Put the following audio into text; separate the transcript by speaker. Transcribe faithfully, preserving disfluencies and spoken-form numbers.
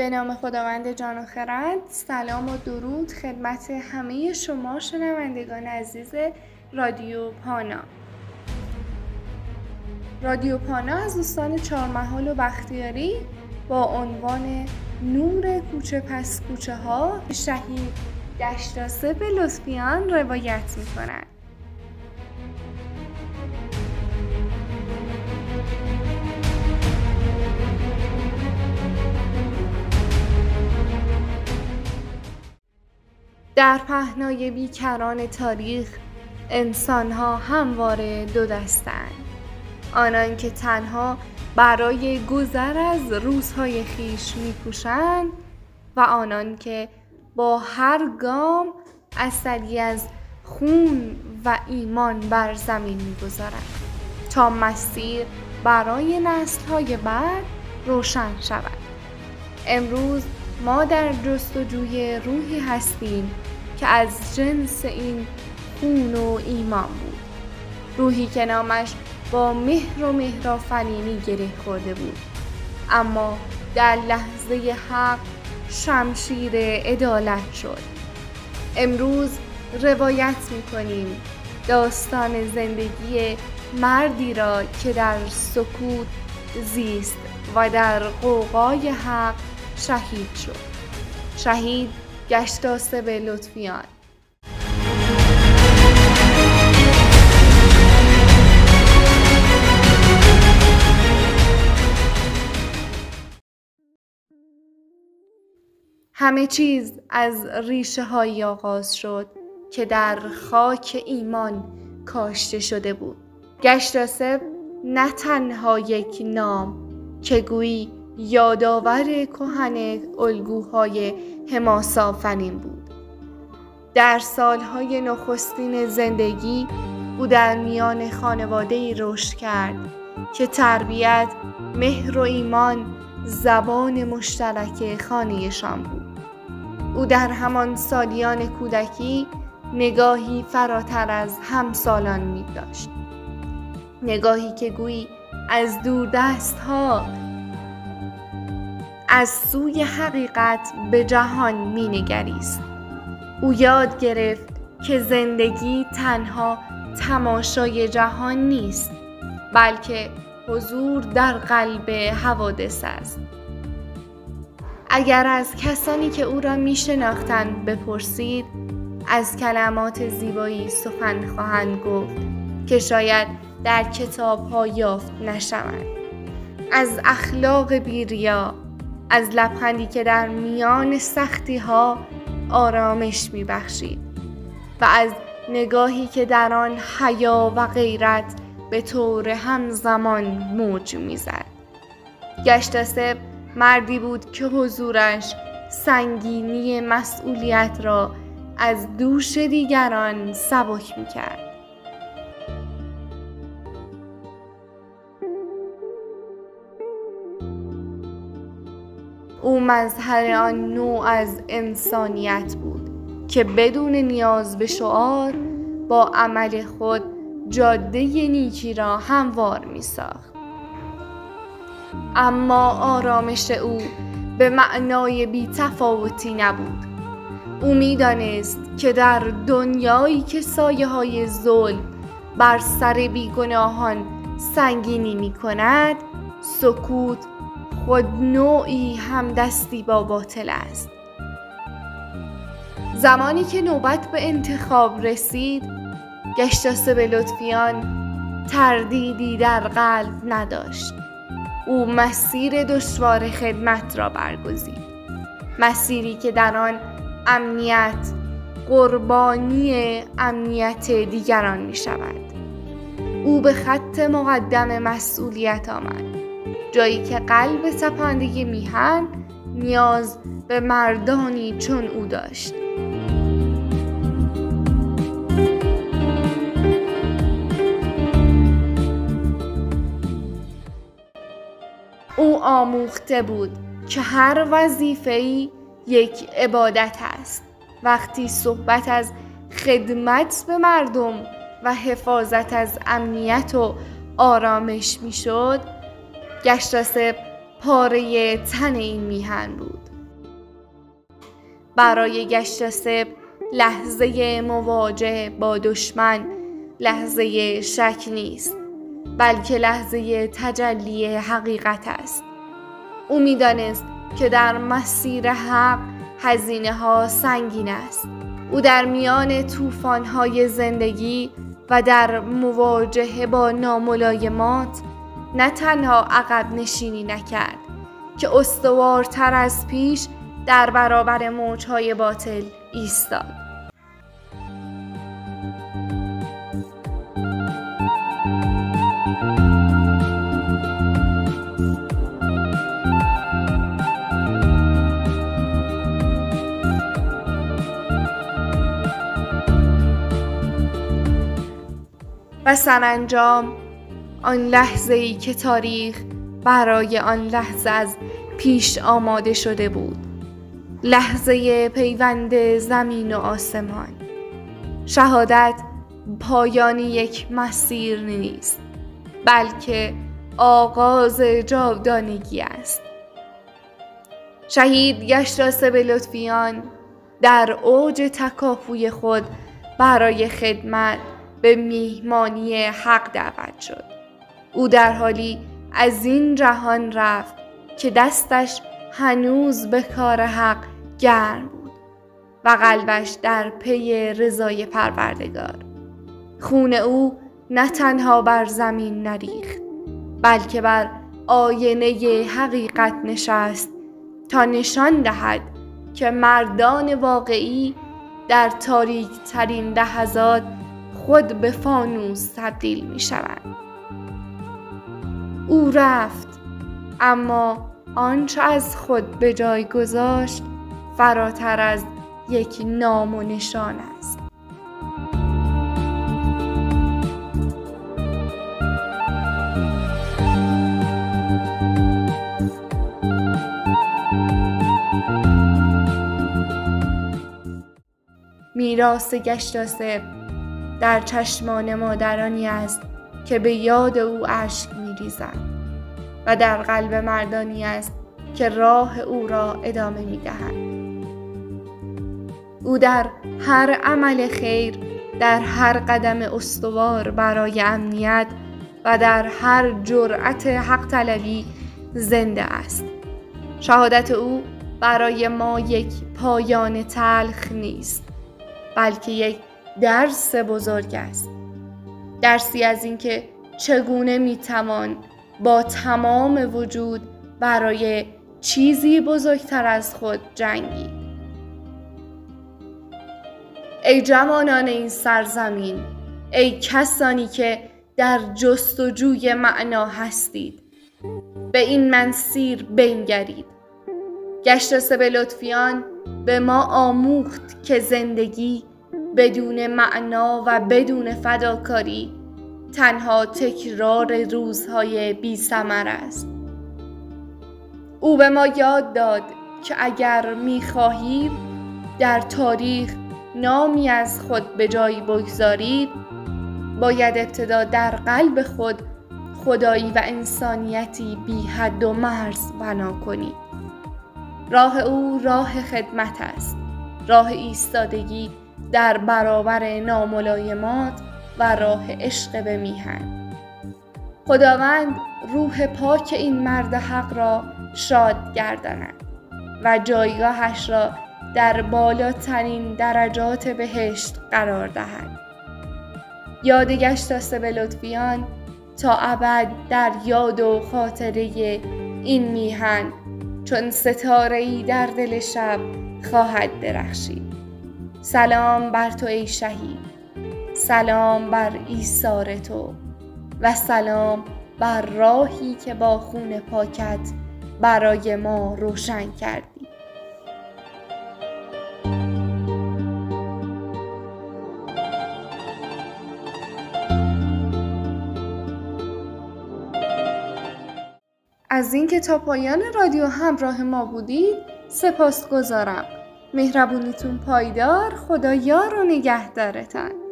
Speaker 1: به نام خداوند جان و خرد. سلام و درود خدمت همه شما شنوندگان عزیز رادیو پانا. رادیو پانا از دوستان چهارمحال و بختیاری با عنوان نور کوچه پس کوچه ها شهید گشتاسب لطفیان روایت می کند. در پهنای بیکران تاریخ انسان‌ها همواره دو دستند، آنان که تنها برای گذر از روزهای خویش می‌کوشند و آنان که با هر گام اثری از خون و ایمان بر زمین می‌گذارند تا مسیر برای نسل‌های بعد روشن شود. امروز ما در جستجوی روحی هستیم که از جنس این خون و ایمان بود، روحی که نامش با مهر و مهرآفرینی گره خورده بود، اما در لحظه حق شمشیر عدالت شد. امروز روایت می‌کنیم داستان زندگی مردی را که در سکوت زیست و در غوغای حق شهید شد. شهید گشتاسب لطفیان. همه چیز از ریشه هایی آغاز شد که در خاک ایمان کاشته شده بود. گشتاسب نه تنها یک نام که گویی یادآور کهن الگوهای حماس آفرین بود. در سالهای نخستین زندگی او در میان خانواده‌ای رشد کرد که تربیت، مهر و ایمان زبان مشترک خانه‌شان بود. او در همان سالیان کودکی نگاهی فراتر از همسالان می داشت، نگاهی که گویی از دوردست‌ها از سوی حقیقت به جهان می نگریست. او یاد گرفت که زندگی تنها تماشای جهان نیست، بلکه حضور در قلب حوادث است. اگر از کسانی که او را می شناختند بپرسید، از کلمات زیبایی سخن خواهند گفت که شاید در کتاب‌ها یافت نشوند، از اخلاق بی‌ریا، از لبخندی که در میان سختی‌ها آرامش می‌بخشید و از نگاهی که در آن حیا و غیرت به طور همزمان موج می‌زد. گشتاسب مردی بود که حضورش سنگینی مسئولیت را از دوش دیگران سبک می‌کرد. او مظهر آن نوع از انسانیت بود که بدون نیاز به شعار با عمل خود جاده نیکی را هموار می ساخت. اما آرامش او به معنای بی تفاوتی نبود. او می دانست که در دنیایی که سایه های ظلم بر سر بیگناهان سنگینی می کند، سکوت خود نوعی همدستی با باطل است. زمانی که نوبت به انتخاب رسید، گشتاسب لطفیان تردیدی در قلب نداشت. او مسیر دشوار خدمت را برگزید، مسیری که در آن امنیت قربانی امنیت دیگران می شود. او به خط مقدم مسئولیت آمد، جایی که قلب سپنده میهن نیاز به مردانی چون او داشت. او آموخته بود که هر وظیفه‌ای یک عبادت است. وقتی صحبت از خدمت به مردم و حفاظت از امنیت و آرامش میشد، گشتاسب پاره تن این میهن بود. برای گشتاسپ لحظه مواجهه با دشمن لحظه شک نیست، بلکه لحظه تجلی حقیقت است. او می‌دانست که در مسیر حق هزینه ها سنگین است. او در میان طوفان‌های زندگی و در مواجهه با ناملایمات نه تنها عقب نشینی نکرد که استوارتر از پیش در برابر موج‌های باطل ایستاد. و سرانجام آن لحظه‌ای که تاریخ برای آن لحظه از پیش آماده شده بود، لحظه پیوند زمین و آسمان. شهادت پایان یک مسیر نیست، بلکه آغاز جاودانگی است. شهید گشتاسپ لطفیان در اوج تکاپوی خود برای خدمت به میهمانی حق دعوت شد. او در حالی از این جهان رفت که دستش هنوز به کار حق گرم بود و قلبش در پی رضای پروردگار. خون او نه تنها بر زمین نریخت، بلکه بر آینه حقیقت نشست تا نشان دهد که مردان واقعی در تاریک ترین لحظات خود به فانوس تبدیل می شوند. او رفت، اما آنچه از خود به جای گذاشت فراتر از یک نام و نشان است. میراث گشتاسپ در چشمان مادرانی است که به یاد او اشک می‌ریزند و در قلب مردانی است که راه او را ادامه می‌دهند. او در هر عمل خیر، در هر قدم استوار برای امنیت و در هر جرأت حق طلبی زنده است. شهادت او برای ما یک پایان تلخ نیست، بلکه یک درس بزرگ است. درسی از اینکه چگونه میتوان با تمام وجود برای چیزی بزرگتر از خود جنگید. ای جوانان این سرزمین، ای کسانی که در جستجوی معنا هستید، به این مسیر بنگرید. گشتاسپ لطفیان به ما آموخت که زندگی بدون معنا و بدون فداکاری تنها تکرار روزهای بی ثمر است. او به ما یاد داد که اگر می‌خواهید در تاریخ نامی از خود به جای بگذارید، باید ابتدا در قلب خود خدایی و انسانیتی بی حد و مرز بنا کنید. راه او راه خدمت است، راه ایستادگی در برابر ناملایمات و راه عشق به میهن. خداوند روح پاک این مرد حق را شاد گرداند و جایگاهش را در بالاترین درجات بهشت قرار دهد. یاد گشتاسپ لطفیان تا ابد در یاد و خاطره این میهن چون ستاره‌ای در دل شب خواهد درخشید. سلام بر تو ای شهید، سلام بر ایثار تو و سلام بر راهی که با خون پاکت برای ما روشن کردی. از اینکه تا پایان رادیو همراه ما بودید سپاسگزارم. مهربونیتون پایدار. خدا یار و نگهدارتان.